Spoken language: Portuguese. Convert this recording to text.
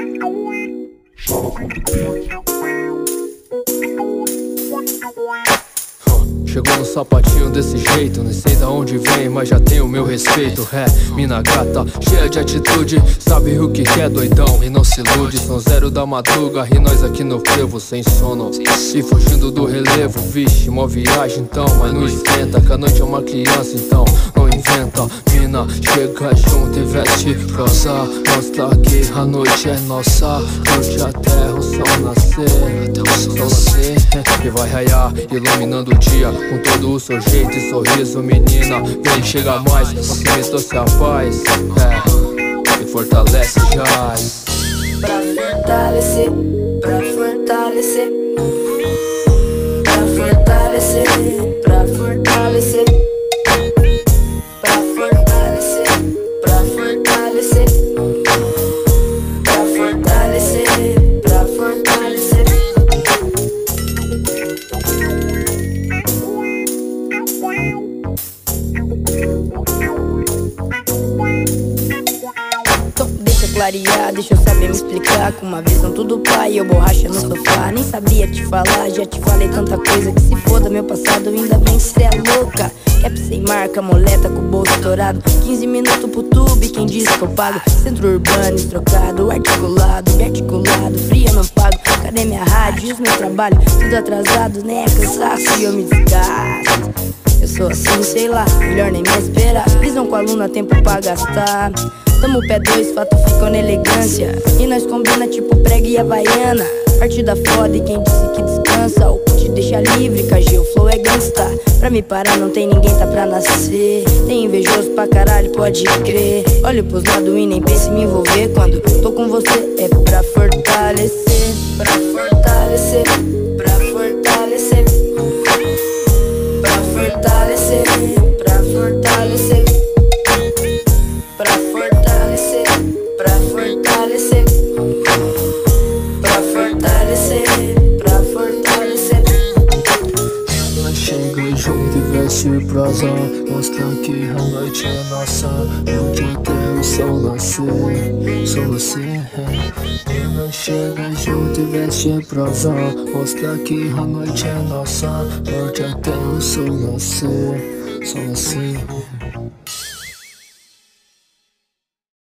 Chegou no sapatinho desse jeito, nem sei da onde vem, mas já tem o meu respeito. É, mina gata, cheia de atitude, sabe o que é doidão e não se ilude. São 0 da madruga e nós aqui no frevo sem sono e fugindo do relevo. Vixe, mó viagem então, mas não esquenta, que a noite é uma criança então não inventa. Mina, chega junto e veste rosa, mostra que a noite é nossa. Curte até o sol nascer, e vai raiar, iluminando o dia com todo o seu jeito e sorriso. Menina, vem, chega mais, você me trouxe a paz, e fortalece já. Pra fortalecer, pra fortalecer, pra fortalecer, pra fortalecer, pra fortalecer, pra fortalecer, pra fortalecer, pra fortalecer. Então deixa clarear, deixa eu saber me explicar. Com uma visão tudo pai, eu borracha no sofá. Nem sabia te falar, já te falei tanta coisa. Que se foda meu passado, ainda bem que cê é louca. Cap sem marca, moleta com o bolso estourado. 15 minutos pro tube, quem disse que eu pago? Centro urbano, estrocado, articulado, me articulado, fria não pago. Cadê minha rádio e os meus trabalhos? Tudo atrasado, né? Cansaço e eu me desgasto. Eu sou assim, sei lá, melhor nem me esperar. Visão com aluna, tempo pra gastar. Tamo pé 2, fato ficou na elegância. E nós combina tipo prega e havaiana. Partida foda e quem disse que descansa. O que te deixa livre, KG, o flow é gangsta. Pra me parar não tem ninguém, tá pra nascer. Tem invejoso pra caralho, pode crer. Olho pros lados e nem pense em me envolver. Quando tô com você é pra fortalecer. Pra fortalecer, pra fortalecer, pra fortalecer, pra fortalecer, pra fortalecer, pra fortalecer, pra fortalecer, pra fortalecer. Ela chega junto e veste prosa, mostra que a noite é nossa, onde até o sol nascer, só você. Ela chega junto e veste prosa, mostra que a noite é nossa, onde até o sol nascer, só você.